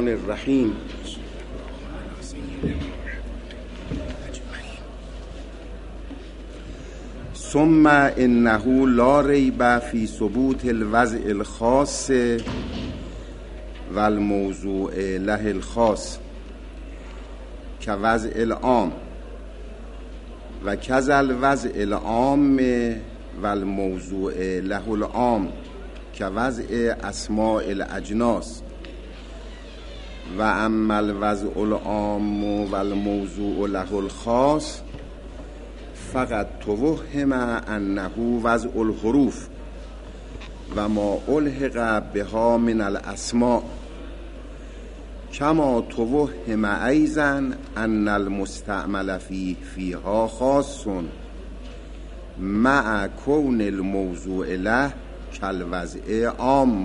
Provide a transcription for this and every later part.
الرحمن الرحیم. ثم انه لا ریب فی ثبوت الوضع الخاص و الموضوع له الخاص كوضع العام و كذا الوضع العام و الموضوع له العام كوضع اسماء الاجناس و اما الوضع العام و الموضوع له الخاص فقط توهم انه وضع الحروف و ما الحق بها من الاسماء کما توهم ایضا ان المستعمل فیها خاص مع کون الموضوع له کالوضع عام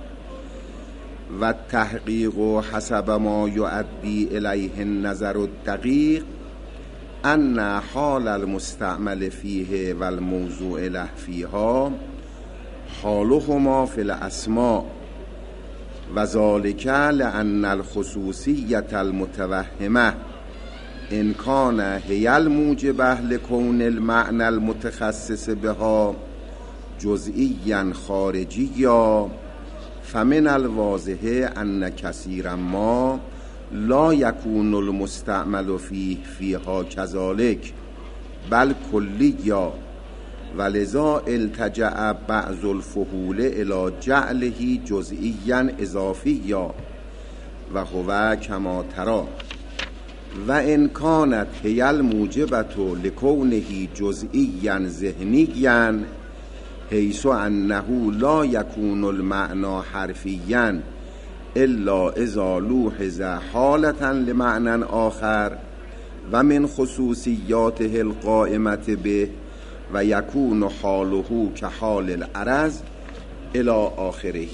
و التحقیق حسب ما یؤدی الیه النظر الدقیق ان حال المستعمل فیه و الموضوع له فیها حالهما فی الاسماء و ذلك لأن الخصوصیة المتوهمه ان کان هی الموجبه لکون المعنى المتخصص بها جزئیا خارجیا فمن الواضح ان کثیرا ما لا یکون المستعمل فیها کذلك بل کلیا ولذا التجأ بعض الفحول الى جعله جزئیا اضافیا و هو کما ترى و ان کانت هی الموجبه لکونه جزئیا ذهنیا حیث انه لا یکون المعنى حرفیا الا اذا لوحظ حالة لمعنى آخر و من خصوصیاته القائمة به و یکون حاله کحال العرض الی آخره.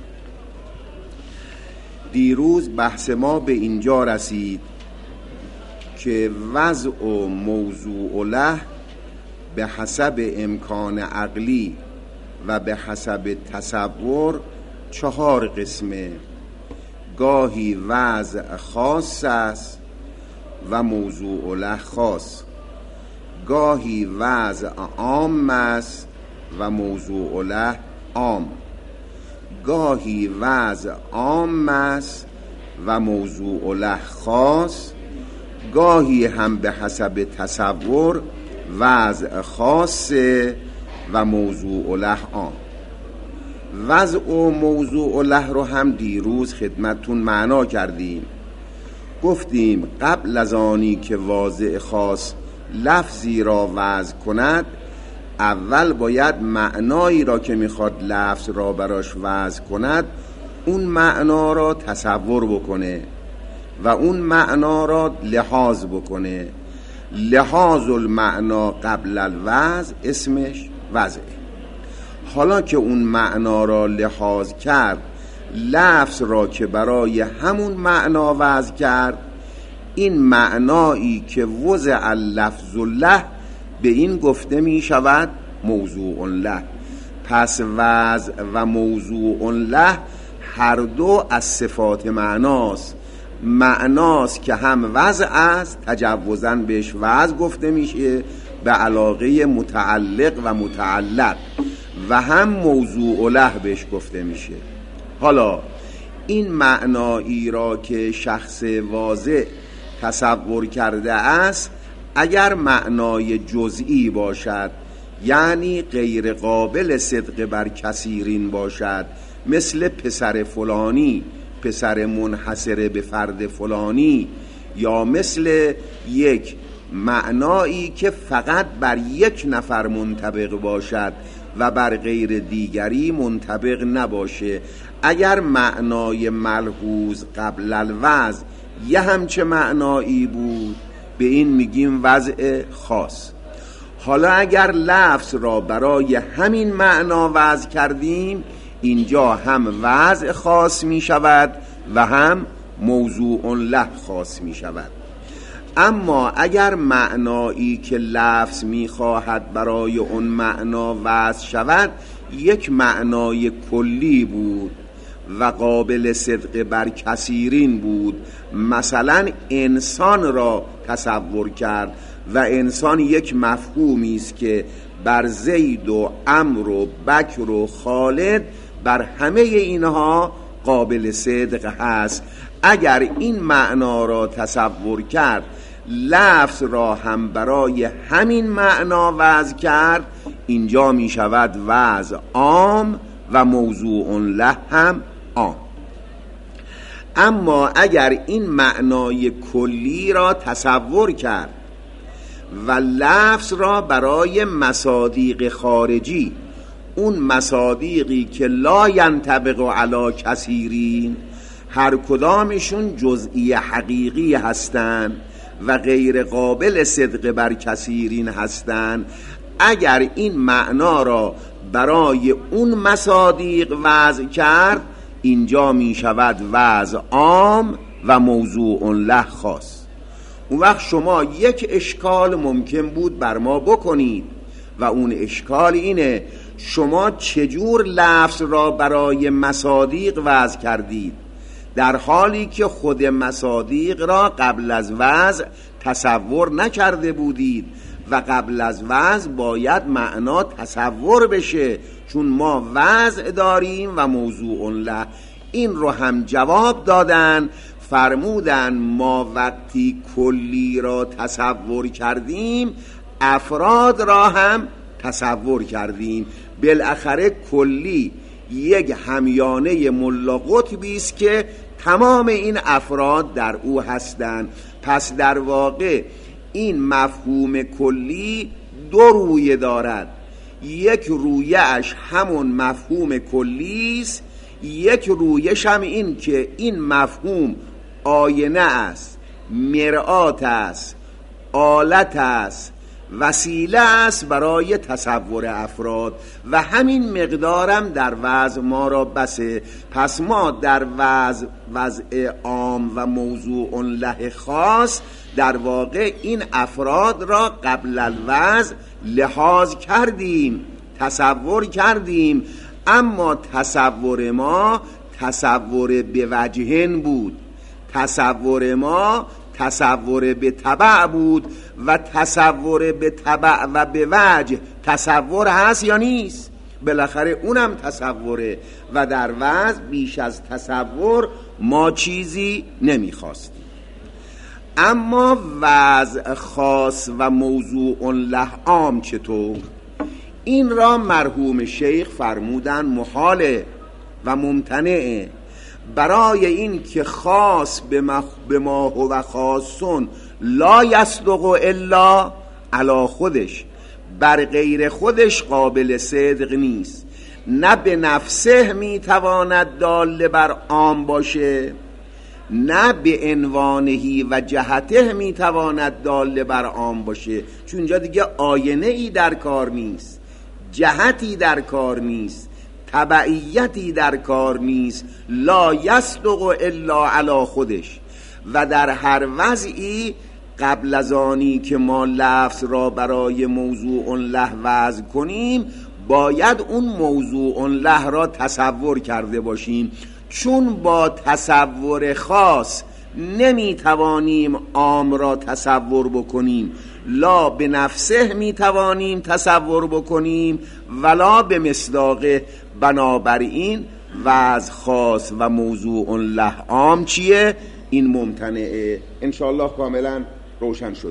دیروز بحث ما به اینجا رسید که وضع و موضوع له به حسب امکان عقلی و به حسب تصور 4 قسمه. گاهی وضع خاص است و موضوع له خاص، گاهی وضع عام است و موضوع له عام، گاهی وضع عام است و موضوع له خاص، گاهی هم به حسب تصور وضع خاص و موضوع له عام. وضع و موضوع له رو هم دیروز خدمتتون معنا کردیم. گفتیم قبل از آنی که واضع خاص لفظی را وضع کند، اول باید معنایی را که میخواد لفظ را براش وضع کند اون معنا را تصور بکنه و اون معنا را لحاظ بکنه. لحاظ المعنا قبل الوضع اسمش وضعه. حالا که اون معنا را لحاظ کرد، لفظ را که برای همون معنا وضع کرد، این معنایی که وضع اللفظ له به این گفته می شود موضوع له. پس وضع و موضوع له هر دو از صفات معناست. معناست که هم وضع است، تجوزاً بهش وضع گفته میشه به علاقه متعلق و متعلق، و هم موضوع له بهش گفته میشه. حالا این معنایی را که شخص واضع تصور کرده است، اگر معنای جزئی باشد یعنی غیر قابل صدق بر کثیرین باشد، مثل پسر فلانی، پسر منحصر به فرد فلانی، یا مثل یک معنایی که فقط بر یک نفر منطبق باشد و بر غیر دیگری منطبق نباشه، اگر معنای ملحوظ قبل الوضع یه همچه معنایی بود، به این میگیم وضع خاص. حالا اگر لفظ را برای همین معنا وضع کردیم، اینجا هم وضع خاص می شود و هم موضوع له خاص می شود. اما اگر معنایی که لفظ می خواهد برای اون معنا وضع شود یک معنای کلی بود و قابل صدق بر کثیرین بود. مثلا انسان را تصور کرد و انسان یک مفهومی است که بر زید و عمرو و بکر و خالد، بر همه اینها قابل صدق هست. اگر این معنا را تصور کرد، لفظ را هم برای همین معنا وضع کرد، اینجا می شود وضع عام و موضوع له هم عام. اما اگر این معنای کلی را تصور کرد و لفظ را برای مصادیق خارجی، اون مصادیقی که لا ینطبق علی کثیرین، هر کدامشون جزئی حقیقی هستند و غیر قابل صدق بر کثیرین هستند، اگر این معنا را برای اون مصادیق وضع کرد، اینجا می شود وضع عام و موضوع له خاص. اون وقت شما یک اشکال ممکن بود بر ما بکنید و اون اشکال اینه: شما چجور لفظ را برای مصادیق وضع کردید، در حالی که خود مصادیق را قبل از وضع تصور نکرده بودید و قبل از وضع باید معنا تصور بشه، چون ما وضع داریم و موضوع له. این رو هم جواب دادن، فرمودن ما وقتی کلی را تصور کردیم، افراد را هم تصور کردیم. بالاخره کلی یک همیانه ملا قطبی است که تمام این افراد در او هستند. پس در واقع این مفهوم کلی دو رویه دارد، یک رویه‌اش همون مفهوم کلی است، یک رویش هم این که این مفهوم آینه است، مرآت است، آلت است، وسیله است برای تصور افراد و همین مقدارم در وضع ما را بسه. پس ما در وضع عام و موضوع له خاص در واقع این افراد را قبل الوضع لحاظ کردیم، تصور کردیم، اما تصور ما تصور به وجهن بود، تصور ما تصور به تبع بود و تصور به تبع و به وجه تصور هست یا نیست؟ بالاخره اونم تصوره و در وضع بیش از تصور ما چیزی نمیخواستیم. اما وضع خاص و موضوع له عام چطور؟ این را مرحوم شیخ فرمودن محاله و ممتنعه، برای این که خاص به ما هو خاصون لا یصدق الا علی خودش، بر غیر خودش قابل صدق نیست. نه به نفسه میتواند دال بر عام باشه، نه به عنوانهی و جهته میتواند دال بر عام باشه، چون اینجا دیگه آینه ای در کار نیست، جهتی در کار نیست، تبعیتی در کار نیست. لا یصدق الا علی خودش. و در هر وضعی قبل از آنی که ما لفظ را برای موضوع له وضع کنیم، باید اون موضوع له را تصور کرده باشیم، چون با تصور خاص نمیتوانیم عام را تصور بکنیم، لا به نفسه میتوانیم تصور بکنیم ولا به مصداقه. بنابراین وضع خاص و موضوع له عام چیه؟ این ممتنعه. انشاءالله کاملا روشن شد.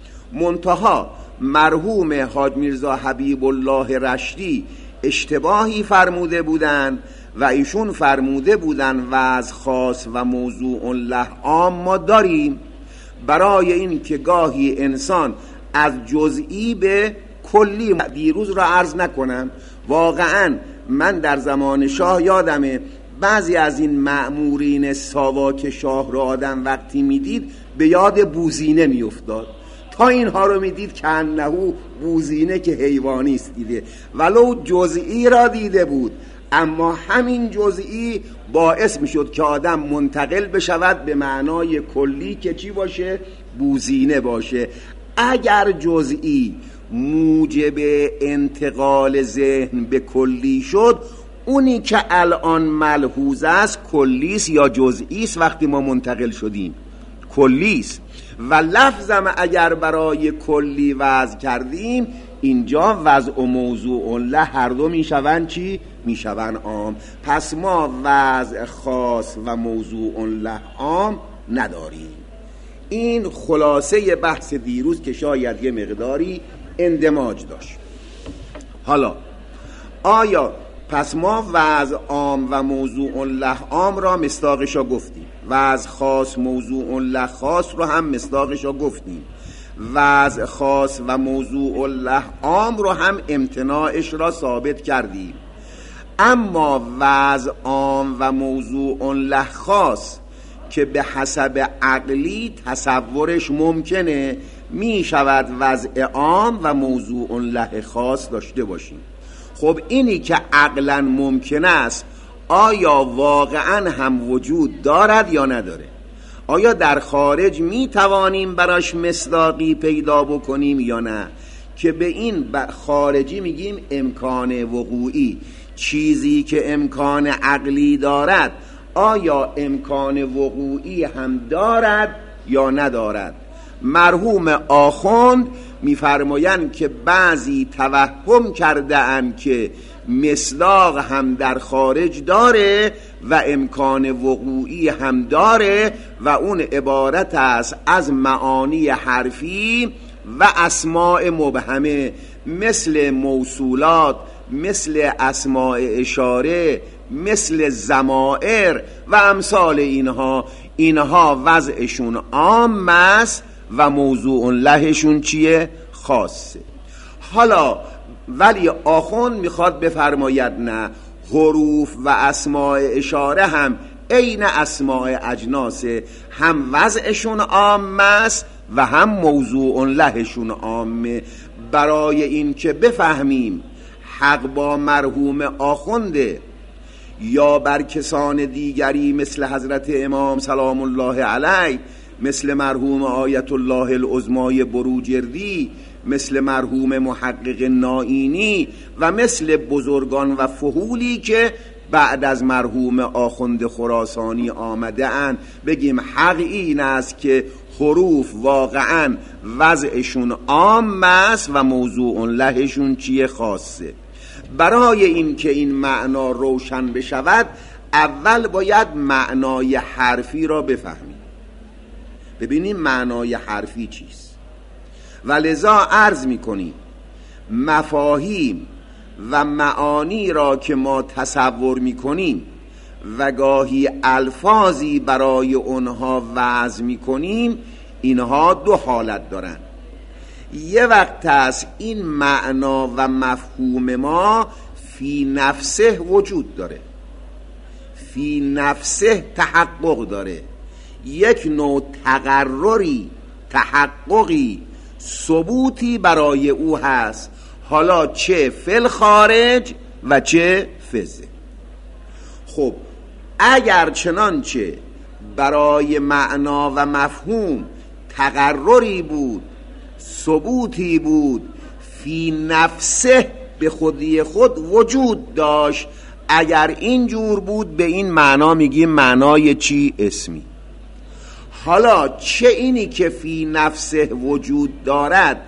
منتها مرحوم حاج میرزا حبیب الله رشدی اشتباهی فرموده بودن و ایشون فرموده بودن وضع خاص و موضوع له عام ما داریم، برای این که گاهی انسان از جزئی به کلی. دیروز را عرض نکنم، واقعا من در زمان شاه یادمه بعضی از این مأمورین ساواک شاه را آدم وقتی میدید به یاد بوزینه میافتاد، تا اینها رو میدید که انهو بوزینه که حیوانی است دیده، ولو جزئی را دیده بود، اما همین جزئی باعث میشد که آدم منتقل بشود به معنای کلی که چی باشه؟ بوزینه باشه. اگر جزئی موجب انتقال ذهن به کلی شد، اونی که الان ملحوظ است کلیست یا جزئیست؟ وقتی ما منتقل شدیم کلیست. و لفظم اگر برای کلی وضع کردیم، اینجا وضع و موضوع له هر دو میشوند چی؟ میشوند عام. پس ما وضع خاص و موضوع له عام نداریم. این خلاصه بحث دیروز که شاید یه مقداری اندماج داشت. حالا آیا پس ما وضع عام و موضوع له عام را مصداقشا گفتیم، وضع خاص موضوع له خاص رو هم مصداقشا گفتیم، وضع خاص و موضوع له عام رو هم امتناعش را ثابت کردیم. اما وضع عام و موضوع له خاص که به حسب عقلی تصورش ممکنه، می شود وضع عام و موضوع له خاص داشته باشیم. خب اینی که عقلا ممکن است، آیا واقعا هم وجود دارد یا نداره؟ آیا در خارج می توانیم براش مصداقی پیدا بکنیم یا نه؟ که به این خارجی میگیم امکان وقوعی. چیزی که امکان عقلی دارد آیا امکان وقوعی هم دارد یا ندارد؟ مرحوم آخوند میفرمایند که بعضی توهم کرده اند که مصداق هم در خارج داره و امکان وقوعی هم داره و اون عبارت است از معانی حرفی و اسماء مبهمه، مثل موصولات، مثل اسماء اشاره، مثل ضمائر و امثال اینها وضعشون عام است و موضوع لهشون چیه؟ خاصه. حالا ولی آخوند میخواد بفرماید نه، حروف و اسماء اشاره هم عین اسماء اجناسه، هم وضعشون عام است و هم موضوع لهشون عامه. برای این که بفهمیم حق با مرحوم آخونده یا بر کسان دیگری مثل حضرت امام سلام الله علیه، مثل مرحوم آیت الله العظمای بروجردی، مثل مرحوم محقق نائینی و مثل بزرگان و فحولی که بعد از مرحوم آخوند خراسانی آمده اند، بگیم حق این است که حروف واقعا وضعشون عام است و موضوع لهشون چیه؟ خاصه. برای این که این معنا روشن بشود، اول باید معنای حرفی را بفهمیم، ببینیم معنای حرفی چیست. و لذا عرض میکنیم مفاهیم و معانی را که ما تصور میکنیم و گاهی الفاظی برای اونها وضع میکنیم، اینها دو حالت دارن. یه وقت است این معنا و مفهوم ما فی نفسه وجود داره، فی نفسه تحقق داره، یک نوع تقرری، تحققی، ثبوتی برای او هست، حالا چه فل خارج و چه فزه. خب اگر چنانچه برای معنا و مفهوم تقرری بود، ثبوتی بود، فی نفسه به خودی خود وجود داشت، اگر اینجور بود به این معنا میگیم معنای چی؟ اسمی. حالا چه اینی که فی نفسه وجود دارد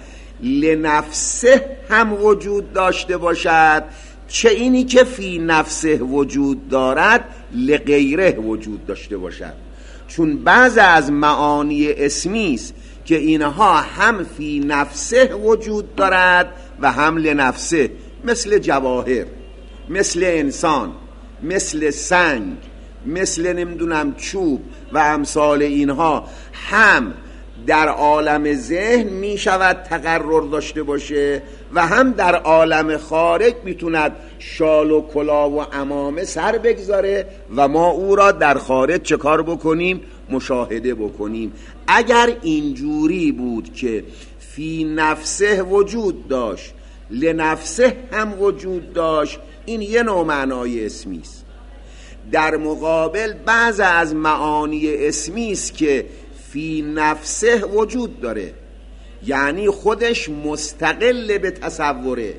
لنفسه هم وجود داشته باشد، چه اینی که فی نفسه وجود دارد لغیره وجود داشته باشد. چون بعض از معانی اسمی است که اینها هم فی نفسه وجود دارد و هم لنفسه، مثل جواهر، مثل انسان، مثل سنگ، مثل نمیدونم چوب و امثال اینها، هم در عالم ذهن می شود تقرر داشته باشه و هم در عالم خارج میتوند شال و کلاه و عمامه سر بگذاره و ما او را در خارج چه کار بکنیم؟ مشاهده بکنیم. اگر اینجوری بود که فی نفسه وجود داشت لنفسه هم وجود داشت، این یه نوع معنای اسمی است. در مقابل بعض از معانی اسمی است که فی نفسه وجود داره، یعنی خودش مستقل به تصوره،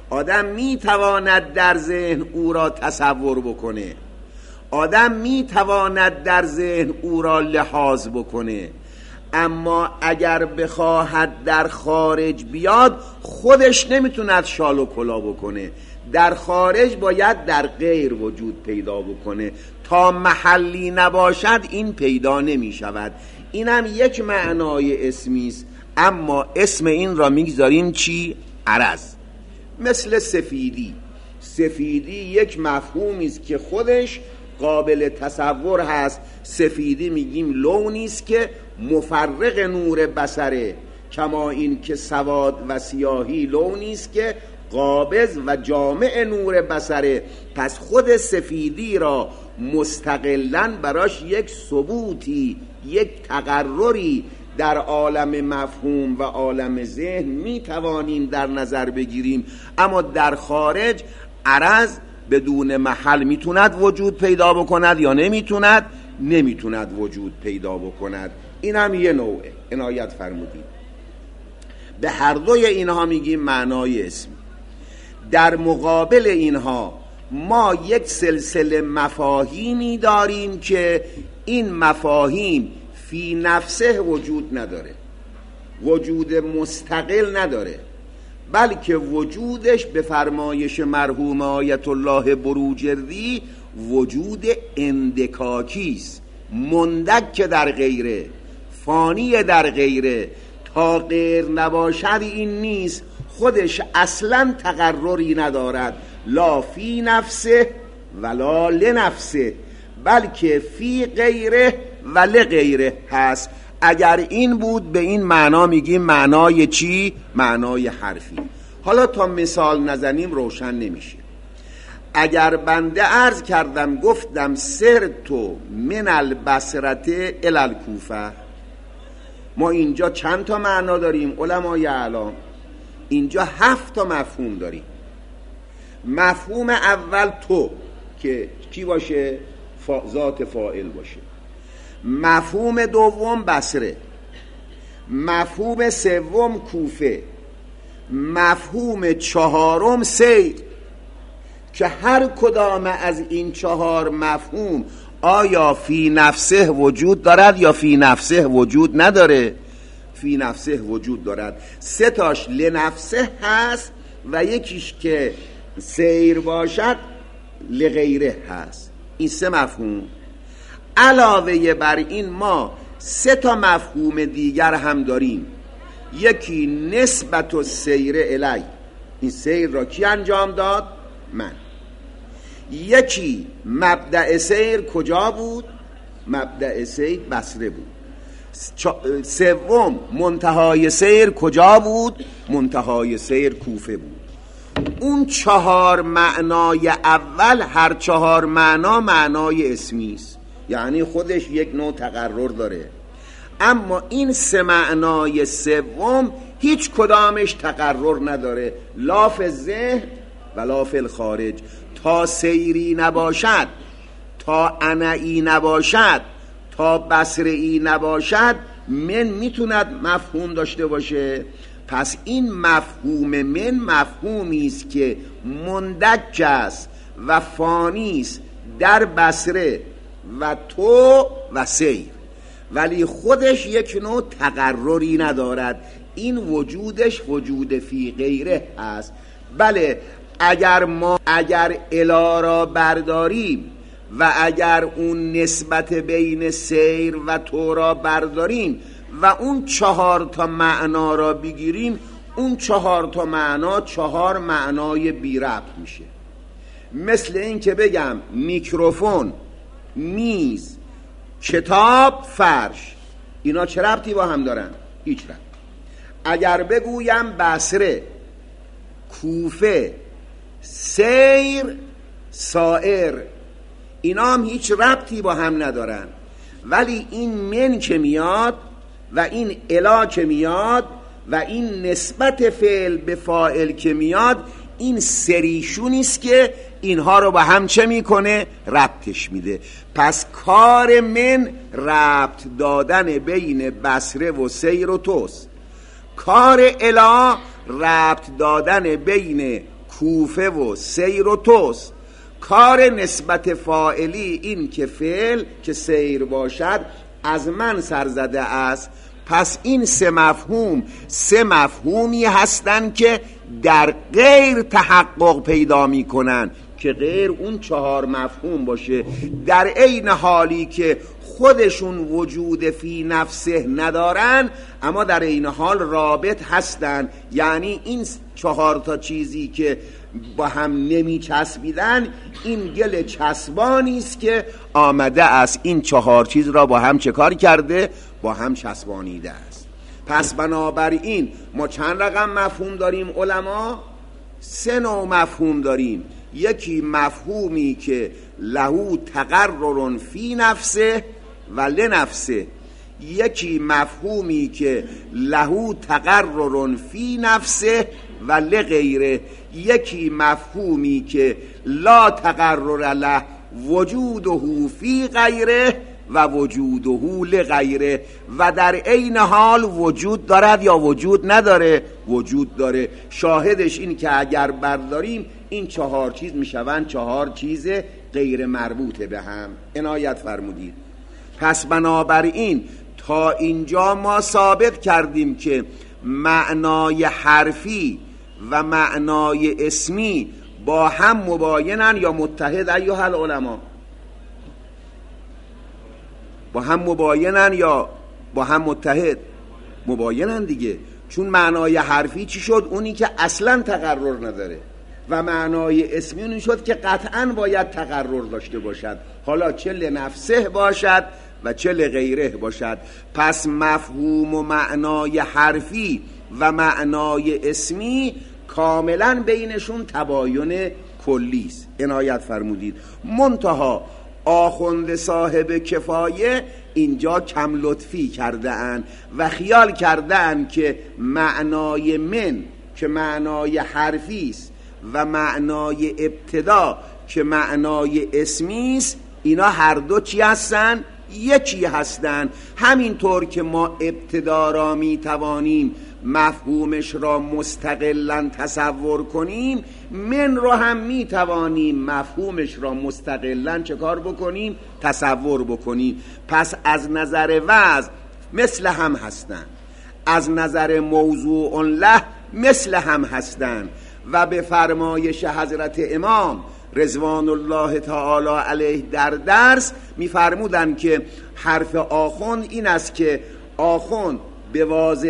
آدم میتواند در ذهن او را تصور بکنه، آدم میتواند در ذهن او را لحاظ بکنه، اما اگر بخواهد در خارج بیاد خودش نمیتوند شال و کلا بکنه. در خارج باید در غیر وجود پیدا بکنه. تا محلی نباشد این پیدا نمی شود. اینم یک معنای اسمی است، اما اسم این را میگذاریم چی؟ عرض. مثل سفیدی. سفیدی یک مفهومی است که خودش قابل تصور هست. سفیدی میگیم لونی است که مفرق نور بصره، کما این که سواد و سیاهی لونی است که قابض و جامع نور بصره. پس خود سفیدی را مستقلاً براش یک ثبوتی، یک تقرری در عالم مفهوم و عالم ذهن میتوانیم در نظر بگیریم، اما در خارج عرض بدون محل میتوند وجود پیدا بکند یا نمیتوند؟ نمیتوند وجود پیدا بکند. این هم یه نوعه. عنایت فرمودید. به هر دوی اینها میگیم معنای اسمی. در مقابل اینها ما یک سلسله مفاهیمی داریم که این مفاهیم فی نفسه وجود نداره، وجود مستقل نداره، بلکه وجودش به فرمایش مرحوم آیت الله بروجردی وجود اندکاکی است، مندک در غیره، فانی در غیره. تا غیر نباشد این نیست، خودش اصلا تقرری ندارد، لا فی نفسه ولا لنفسه، بلکه فی غیره و لغیره هست. اگر این بود به این معنا میگیم معنای چی؟ معنای حرفی. حالا تا مثال نزنیم روشن نمیشه. اگر بنده عرض کردم گفتم سرتو من البصرة الی الکوفه، ما اینجا چند تا معنا داریم علمای اعلام؟ اینجا 7 تا مفهوم داریم. مفهوم اول تو که کی باشه؟ ذات فاعل باشه. مفهوم دوم بصره. مفهوم سوم کوفه. مفهوم چهارم سیر، که هر کدام از این 4 مفهوم آیا فی نفسه وجود دارد یا فی نفسه وجود نداره؟ فی نفسه وجود دارد. 3 تاش لنفسه هست و یکیش که سیر باشد لغیره هست. این 3 مفهوم. علاوه بر این ما 3 تا مفهوم دیگر هم داریم. یکی نسبت و سیر الی، این سیر را کی انجام داد؟ من. یکی مبدأ سیر کجا بود؟ مبدأ سیر بصره بود. سوم منتهای سیر کجا بود؟ منتهای سیر کوفه بود. اون 4 معنای اول، هر 4 معنا معنای اسمی است، یعنی خودش یک نوع تقرر داره. اما این 3 معنای سوم هیچ کدامش تقرر نداره، لا فی الذهن و لا فی الخارج. تا سیری نباشد، تا انعی نباشد، تا بصری نباشد من میتوند مفهوم داشته باشه. پس این مفهوم من مفهومی است که مندک است و فانی است در بصره و تو و سیر، ولی خودش یک نوع تقرری ندارد. این وجودش وجود فی غیره است. بله، اگر الا را برداریم و اگر اون نسبت بین سیر و تو را برداریم و اون 4 تا معنا را بگیریم، اون 4 تا معنا 4 معنای بی ربط میشه. مثل این که بگم میکروفون، میز، کتاب، فرش، اینا چه ربطی با هم دارن؟ هیچ ربط. اگر بگویم بصره، کوفه، سیر، سائر، اینا هم هیچ ربطی با هم ندارن، ولی این من که میاد و این الا که میاد و این نسبت فعل به فاعل که میاد، این سریشونی است که اینها رو با هم چه میکنه؟ ربطش میده. پس کار من ربط دادن بین بصره و سیر و توست. کار الا ربط دادن بین کوفه و سیر و توست. کار نسبت فاعلی این که فعل که سیر باشد از من سرزده است. پس این سه مفهومی هستند که در غیر تحقق پیدا می کنن که غیر اون 4 مفهوم باشه، در عین حالی که خودشون وجود فی نفسه ندارن اما در عین حال رابط هستن. یعنی این 4 تا چیزی که با هم نمی چسبیدن این گل چسبانی است که آمده است این 4 چیز را با هم چه کار کرده؟ با هم چسبانیده است. پس بنابراین ما چند رقم مفهوم داریم علما؟ 3 نوع مفهوم داریم. یکی مفهومی که لهو تقرر فی نفسه و لنفسه، یکی مفهومی که لهو تقرر فی نفسه و لغیره، یکی مفهومی که لا تقرر له وجوده فی غیره و وجوده لغیره، و در عین حال وجود دارد یا وجود نداره؟ وجود داره. شاهدش این که اگر برداریم این 4 چیز میشوند 4 چیز غیر مربوطه به هم. عنایت فرمودید. پس بنابراین تا اینجا ما ثابت کردیم که معنای حرفی و معنای اسمی با هم مباینن یا متحد؟ ایها العلماء، با هم مباینن یا با هم متحد؟ مباینن دیگه، چون معنای حرفی چی شد؟ اونی که اصلا تقرر نداره، و معنای اسمی اونی شد که قطعا باید تقرر داشته باشد، حالا چه لنفسه باشد و چه لغیره باشد. پس مفهوم و معنای حرفی و معنای اسمی کاملا بینشون تباین کلی است. عنایت فرمودید. منتها آخوند صاحب کفایه اینجا کم لطفی کرده اند و خیال کرده اند که معنای من که معنای حرفی است و معنای ابتدا که معنای اسمی است، اینا هر دو چی هستن؟ یکی هستن. همینطور که ما ابتدا را می توانیم مفهومش را مستقلاً تصور کنیم، من را هم می توانیم مفهومش را مستقلاً چه کار بکنیم؟ تصور بکنیم. پس از نظر وضع مثل هم هستن، از نظر موضوع له مثل هم هستن. و به فرمایش حضرت امام رضوان الله تعالی علیه در درس می‌فرمودند که حرف آخوند این است که آخوند به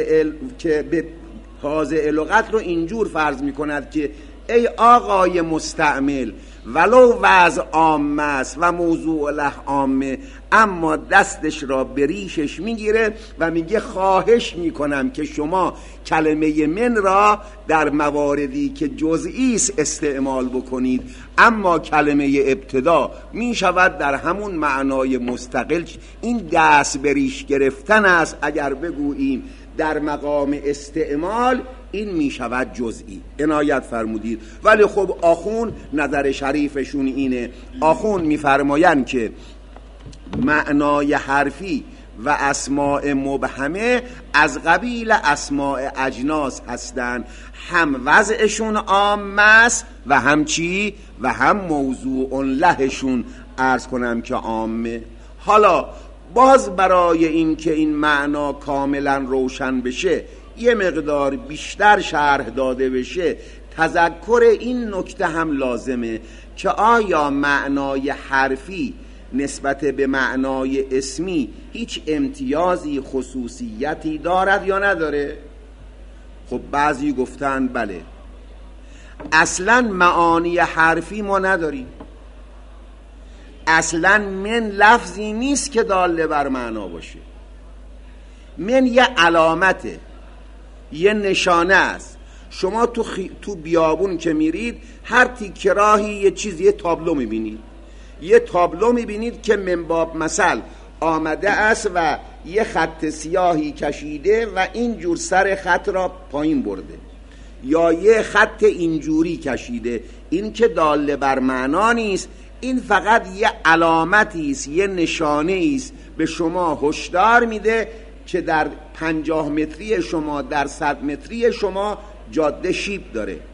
واضع لغت رو اینجور فرض می‌کند که ای آقای مستعمل، ولو وضع عامه است و موضوع له عامه، اما دستش را به ریشش میگیره و میگه خواهش میکنم که شما کلمه من را در مواردی که جزئی است استعمال بکنید، اما کلمه ابتدا میشود در همون معنای مستقل. این دست به ریش گرفتن است اگر بگوییم در مقام استعمال، این می شود جزئی. عنایت فرمودید. ولی خب آخون نظر شریفشون اینه، آخون می فرمایند که معنای حرفی و اسماء مبهمه از قبیل اسماء اجناس هستند، هم وضعشون عام است و هم چی؟ و هم موضوع لهشون عرض کنم که عامه. حالا باز برای این که این معنا کاملا روشن بشه، یه مقدار بیشتر شرح داده بشه، تذکر این نکته هم لازمه که آیا معنای حرفی نسبت به معنای اسمی هیچ امتیازی خصوصیتی دارد یا نداره؟ خب بعضی گفتن بله، اصلا معانی حرفی ما نداریم، اصلا من لفظی نیست که داله بر معنا باشه. من یه علامته، یه نشانه است. شما تو بیابون که میرید هر تیکه راهی یه چیز، یه تابلو میبینید، یه تابلو میبینید که من باب مثل آمده است و یه خط سیاهی کشیده و اینجور سر خط را پایین برده، یا یه خط اینجوری کشیده. این که داله بر معنا نیست، این فقط یه علامتی است، یه نشانه است، به شما هشدار میده که در 50 متری شما، در 100 متری شما جاده شیب داره،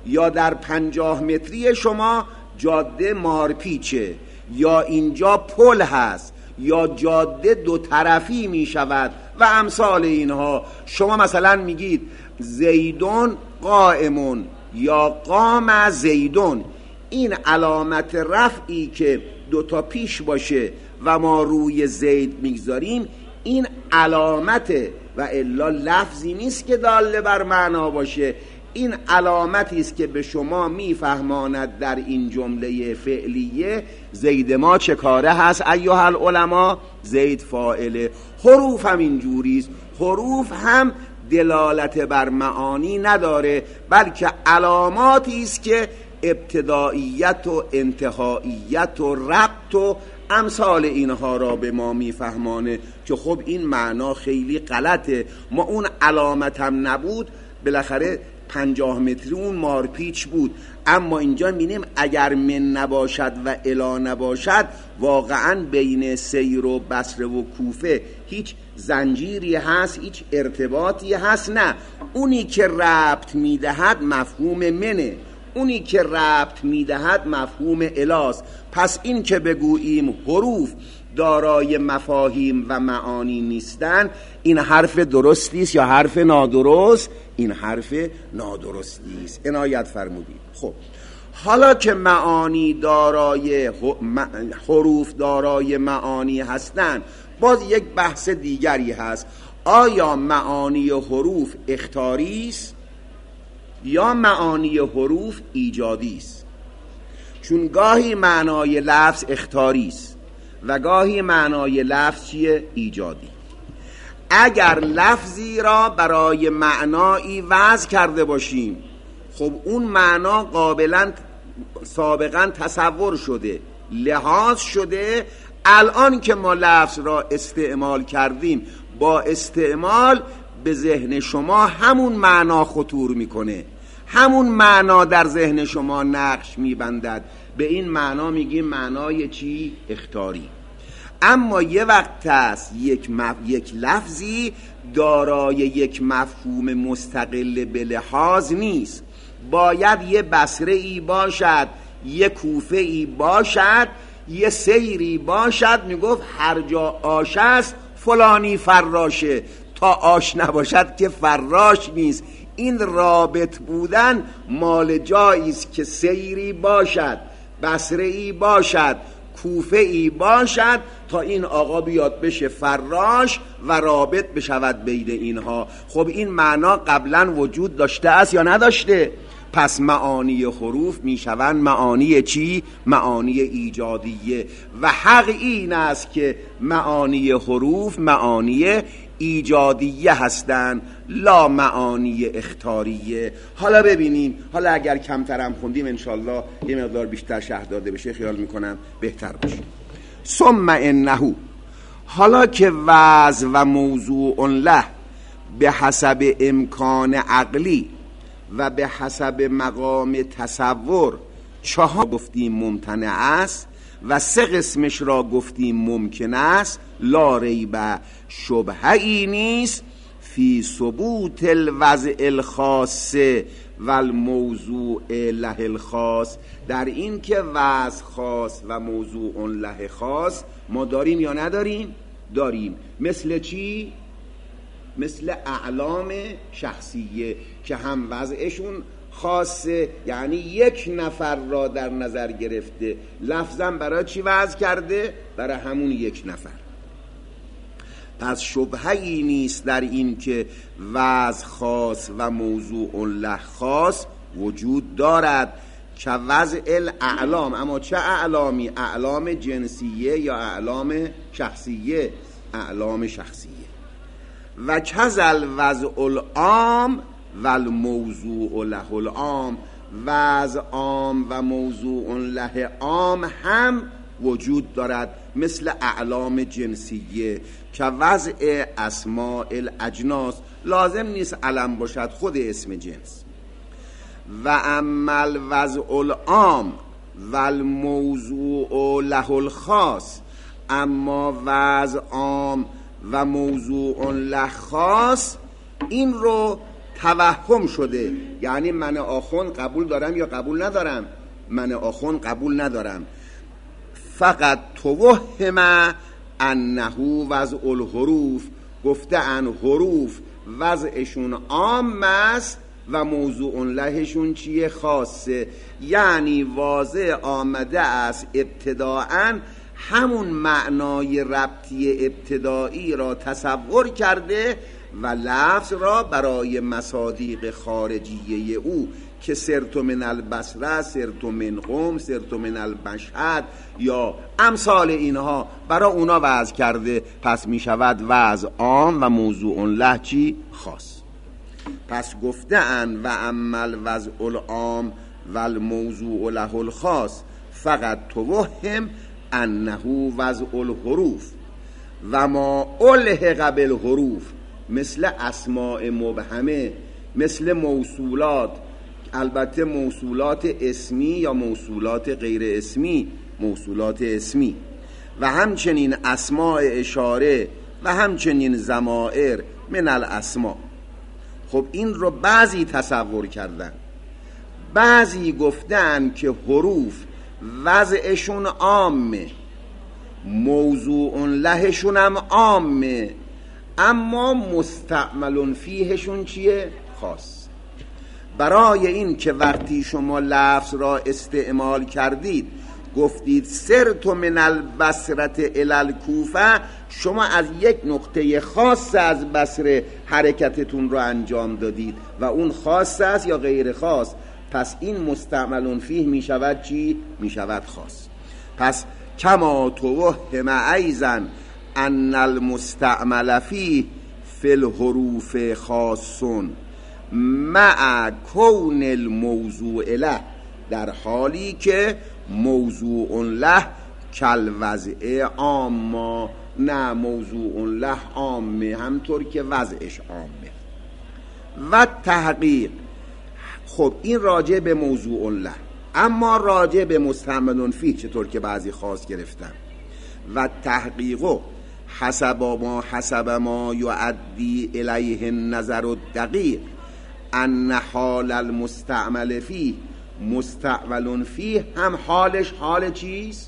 یا در 50 متری شما جاده مارپیچه، یا اینجا پل هست، یا جاده دو طرفی می شود و امثال اینها. شما مثلا میگید زیدون قائمون یا قام زیدون، این علامت رفعی که دوتا پیش باشه و ما روی زید میگذاریم این علامته و الا لفظی نیست که داله بر معنا باشه. این علامتی است که به شما میفهماند در این جمله فعلیه زید ما چه کاره هست. ایها العلماء، زید فاعله. حروف هم اینجوریست، حروف هم دلالت بر معانی نداره، بلکه علاماتی است که ابتداییت و انتهاییت و ربط و امثال اینها را به ما میفهمانه که خب این معنا خیلی غلطه. ما اون علامت هم نبود، بالاخره 50 متری اون مارپیچ بود. اما اینجا می‌بینیم اگر من نباشد و الا نباشد، واقعا بین سیر و بصره و کوفه هیچ زنجیری هست، هیچ ارتباطی هست؟ نه. اونی که ربط میدهد مفهوم منه، اونی که ربط میدهد مفهوم الاست. پس این که بگوییم حروف دارای مفاهیم و معانی نیستن، این حرف درستی است یا حرف نادرست؟ این حرف نادرستی است. عنایت فرمودید. خب حالا که معانی دارای حروف دارای معانی هستند، باز یک بحث دیگری هست. آیا معانی حروف اختیاری است یا معانی حروف ایجادی است؟ چون گاهی معنای لفظ اختیاری است و گاهی معنای لفظ چیه؟ ایجادی. اگر لفظی را برای معنایی وضع کرده باشیم، خب اون معنا قابلا سابقا تصور شده، لحاظ شده. الان که ما لفظ را استعمال کردیم، با استعمال به ذهن شما همون معنا خطور میکنه، همون معنا در ذهن شما نقش میبندد. به این معنا میگیم معنای چی؟ اختیاری. اما یه وقت هست یک لفظی دارای یک مفهوم مستقل به لحاظ نیست، باید یه بصره ای باشد، یه کوفه ای باشد، یه سیری باشد. میگفت هر جا آش است فلانی فراشه، تا آش نباشد که فراش نیست. این رابط بودن مال جایی است که سیری باشد، بصره ای باشد، کوفه ای باشد، تا این آقا بیاد بشه فراش و رابط بشود بین اینها. خب این معنا قبلا وجود داشته است یا نداشته؟ پس معانی حروف میشوند معانی چی؟ معانی ایجادیه. و حق این است که معانی حروف معانی ایجادیه هستند، لا معانی اختیاریه. حالا ببینیم، حالا اگر کمترم خوندیم انشالله یه مقدار بیشتر شرح داده بشه، خیال میکنم بهتر باشه. ثم انه، حالا که وضع و موضوع له به حسب امکان عقلی و به حسب مقام تصور 4 گفتیم ممتنع است و 3 قسمش را گفتیم ممکن است، لا ریب شبهه‌ای نیست فی ثبوت الوضع الخاص و الموضوع له الخاص، در این که وضع خاص و موضوع له خاص ما داریم یا نداریم؟ داریم. مثل چی؟ مثل اعلام شخصیه که هم وضعشون خاصه، یعنی یک نفر را در نظر گرفته، لفظاً برای چی وضع کرده؟ برای همون یک نفر. پس شبهه‌ای نیست در این که وضع خاص و موضوع له خاص وجود دارد که وضع الاعلام. اما چه اعلامی؟ اعلام جنسیه یا اعلام شخصیه؟ اعلام شخصیه. و کذل وضع العام و الموضوع له العام، وضع عام و موضوع له عام هم وجود دارد، مثل اعلام جنسیه که وضع اسماء الاجناس، لازم نیست علم باشد، خود اسم جنس. و اما الوضع العام و الموضوع له الخاص، اما وضع عام و موضوع له خاص، این رو توهم شده، یعنی من آخوند قبول دارم یا قبول ندارم؟ من آخوند قبول ندارم. فقط توهم انه وضع الحروف، گفته ان حروف وضعشون عام است و موضوع لهشون چیه؟ خاصه. یعنی واضح آمده است ابتداءً همون معنای ربطی ابتدایی را تصور کرده و لفظ را برای مصادیق خارجیه او که سرت من البصره، سرت من قم، سرت من المشهد یا امثال اینها برای اونا وضع کرده. پس می شود وضع عام و موضوع له چی؟ خاص. پس گفتن و عمل وضع العام و الموضوع له الخاص فقط توهم انه وضع الحروف و ما الحق بالحروف، مثل اسماء مبهمه، مثل موصولات، البته موصولات اسمی یا موصولات غیر اسمی، موصولات اسمی، و همچنین اسماء اشاره و همچنین ضمائر من الاسماء. خب این رو بعضی تصور کردن، بعضی گفتن که حروف وضعشون عامه، موضوع لهشون هم عامه، اما مستعمل فیهشون چیه؟ خاص. برای این که وقتی شما لفظ را استعمال کردید گفتید سرت من البصرة الی الکوفه، شما از یک نقطه خاص از بصره حرکتتون رو انجام دادید و اون خاص است یا غیر خاص. پس این مستعمل فیه می شود چی؟ می شود خاص. پس کما توهم ایضا ان المستعمل فیه فی الحروف خاص مع کون الموضوع له، در حالی که موضوع له کالوضع عام، نه موضوع له عامه همطور که وضعش عامه. و تحقیق، خب این راجع به موضوع له، اما راجع به مستعمل فیه چطور که بعضی خاص گرفتن. و تحقیقو حسب ما یؤدی الیه النظر الدقیق ان حال المستعمل فیه مستعمل فیه هم حالش حال چیست؟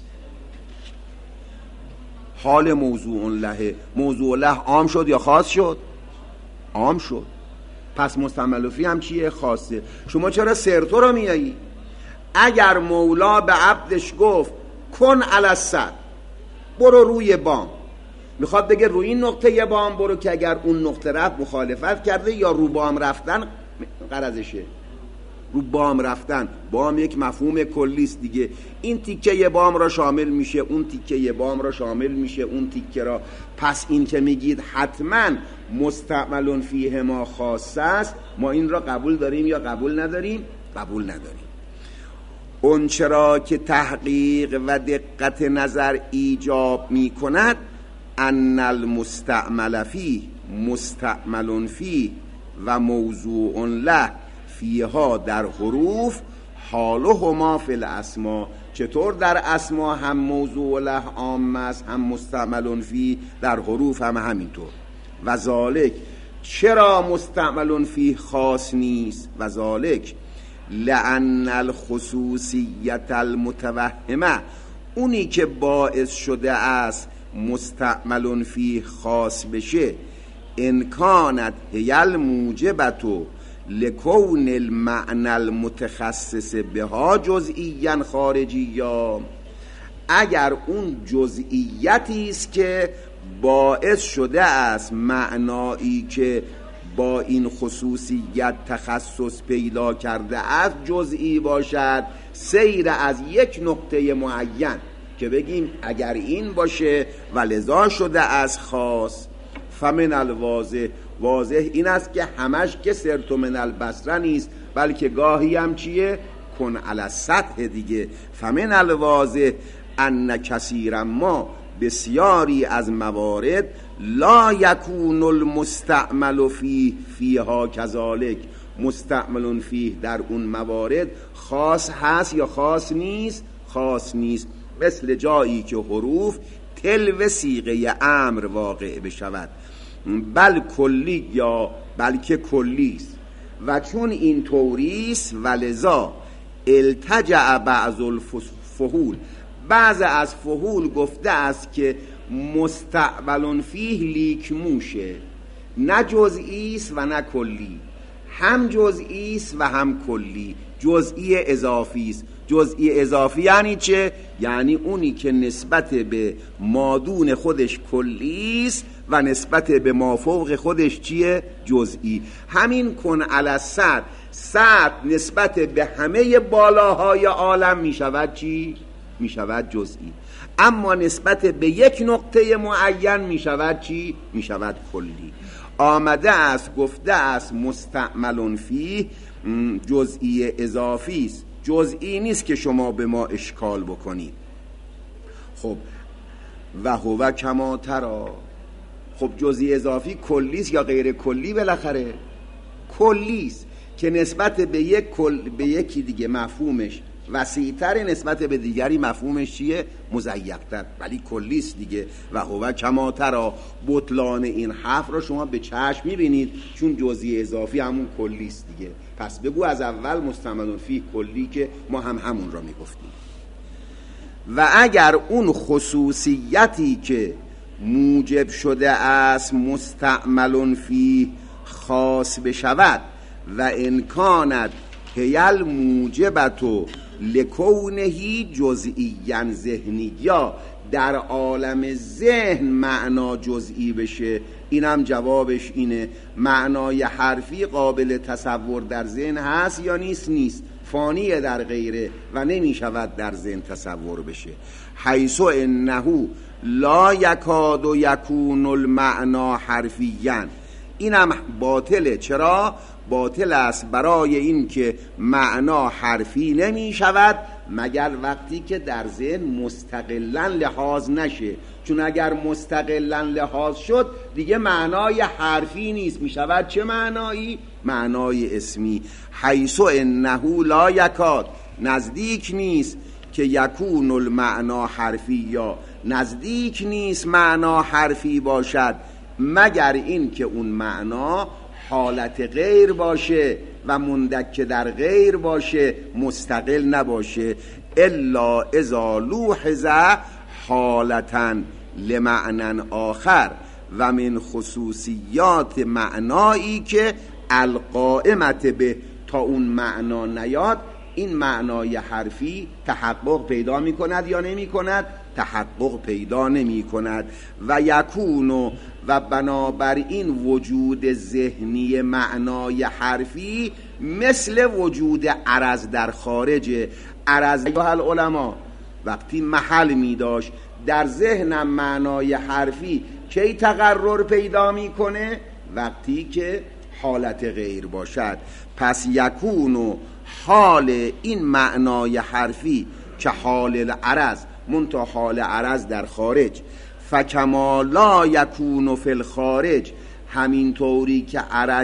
حال موضوع له. موضوع له عام شد یا خاص شد؟ عام شد. پس مستعمل فیه هم چیه؟ خاصه. شما چرا سرتو رو میایی؟ اگر مولا به عبدش گفت کن علی السد، برو روی بام، میخواد بگه روی این نقطه بام برو، که اگر اون نقطه رفت مخالفت کرده یا رو بام رفتن غرضشه. رو بام رفتن، بام یک مفهوم کلیست دیگه، این تیکه بام را شامل میشه، اون تیکه بام را شامل میشه، اون تیکه را. پس این که میگید حتما مستعمل فیه ما خاص است، ما این را قبول داریم یا قبول نداریم؟ قبول نداریم. اون چرا که تحقیق و دقت نظر ایجاب میکند ان المستعمل فیه مستعمل فیه و موضوع له فیها در حروف حالهما فی الاسما. چطور در اسما هم موضوع له عام است هم مستعمل فیه، در حروف هم همینطور. و ذالک، چرا مستعمل فیه خاص نیست؟ و ذالک لأن الخصوصیت المتوهمه، اونی که باعث شده است مستعمل فیه خاص بشه، ان کانت هی الموجبتو لکون المعنى المتخصص بها جزئیا خارجیا، اگر اون جزئیتی است که باعث شده است معنایی که با این خصوصیت تخصص پیدا کرده است جزئی باشد، سیر از یک نقطه معین که بگیم اگر این باشه و لذا شده از خاص. فمن الواضح، واضح این است که همش که سرت من البصره نیست، بلکه گاهی هم چیه؟ کن علی سطح دیگه. فمن الواضح ان کثیرا ما، بسیاری از موارد لا یکون المستعمل فیها کذالک، مستعمل فیه در اون موارد خاص هست یا خاص نیست؟ خاص نیست. مثل جایی که حروف تلو صیغه امر واقع بشود، بل کلی یا بلکه کلی است. و چون این طوریست ولذا التجع بعض الفحول، بعض از فحول گفته است که مستعمل فیه لیکموشه، نه جزئی است و نه کلی، هم جزئی است و هم کلی، جزئی اضافی است. جزئی اضافی یعنی چه؟ یعنی اونی که نسبت به مادون خودش کلی است و نسبت به مافوق خودش چیه؟ جزئی. همین کن علی السطح، سطح نسبت به همه بالاهای عالم می شود چی؟ می شود جزئی، اما نسبت به یک نقطه معین می شود چی؟ می شود کلی. آمده است گفته است مستعمل فیه جزئی اضافی است، جزئی نیست که شما به ما اشکال بکنید. خب و هو کما تری، خب جزئی اضافی کلی است یا غیر کلی؟ بالاخره کلی است که نسبت به یکی دیگه مفهومش وسیع‌تر، نسبت به دیگری مفهومش چیه؟ مضیق‌تر، ولی کلی است دیگه. و هو کما تری، بطلان این حرف رو شما به چشم می‌بینید، چون جزئی اضافی همون کلی است دیگه. پس بگو از اول مستعمل فیه کلی که ما همون را میگفتیم. و اگر اون خصوصیتی که موجب شده است مستعمل فیه خاص بشود و امکانت هیل موجبتو لکونهی جزئیاً ذهنی، یا در عالم ذهن معنا جزئی بشه، اینم جوابش اینه معنای حرفی قابل تصور در ذهن هست یا نیست؟ نیست، فانیه در غیره و نمی شود در ذهن تصور بشه. حیث انه لا یکاد یکون المعنا حرفیاً، اینم باطله. چرا باطل است؟ برای این که معنا حرفی نمی شود مگر وقتی که در ذهن مستقلاً لحاظ نشه، چون اگر مستقلاً لحاظ شد دیگه معنای حرفی نیست، می شود چه معنایی؟ معنای اسمی. حیث انه لا یکاد، نزدیک نیست که یکون المعنا حرفی، یا نزدیک نیست معنا حرفی باشد مگر این که اون معنا حالت غیر باشه و مندک در غیر باشه، مستقل نباشه. الا اذا لوحظ حالتا لمعنى آخر، و من خصوصیات معنایی که القائمت به، تا اون معنا نیاد این معنای حرفی تحقق پیدا می کند یا نمی کند؟ تحقق پیدا نمی کند. و یکون، و بنابراین وجود ذهنی معنای حرفی مثل وجود عرض در خارج. عرض یا العلماء وقتی محل می داشت در ذهنم معنای حرفی کی تقرر پیدا می کنه؟ وقتی که حالت غیر باشد. پس یکون حال این معنای حرفی که حال العرض، منتها حال عرض در خارج. فکما لا یکون فی الخارج، همین طوری که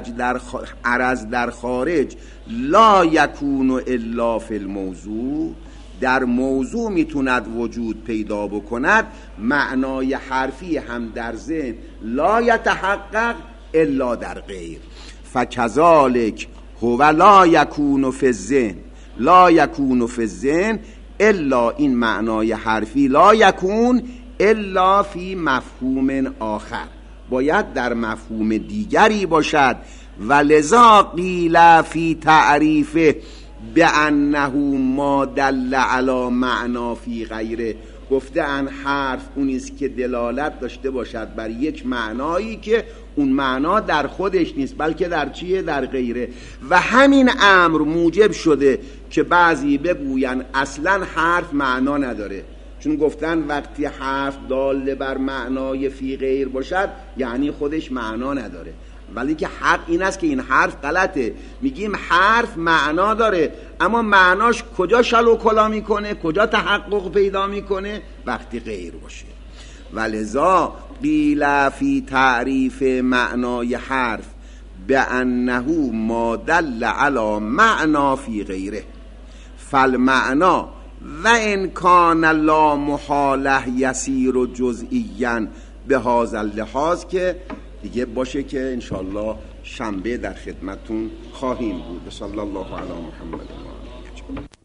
عرض در خارج لا یکون الا فی الموضوع، در موضوع میتوند وجود پیدا بکند، معنای حرفی هم در ذهن لا یتحقق الا در غیر. فکذالک هو لا یکون فی الذهن، لا یکون فی الذهن الا، این معنای حرفی لا یکون الا فی مفهوم آخر، باید در مفهوم دیگری باشد. ولذا قیل فی تعریفه بانه ما دل علی معنا فی غیره، گفته ان حرف اونیست که دلالت داشته باشد بر یک معنایی که اون معنا در خودش نیست بلکه در چیه؟ در غیره. و همین امر موجب شده که بعضی بگوین اصلا حرف معنا نداره، چون گفتن وقتی حرف دال بر معنای فی غیر باشد یعنی خودش معنا نداره، ولی که حق این است که این حرف غلطه. میگیم حرف معنا داره اما معناش کجا شل و کلا میکنه، کجا تحقق پیدا میکنه؟ وقتی غیر باشه. ولذا قیل فی تعریف معنای حرف بانه ما دل علی معنا فی غیره، فالمعنا و ان کان لا محاله یسیر و جزئیاً به هذا اللحاظ، که دیگه باشه که انشالله شنبه در خدمتون خواهیم بود. صلی الله علی محمد و آله.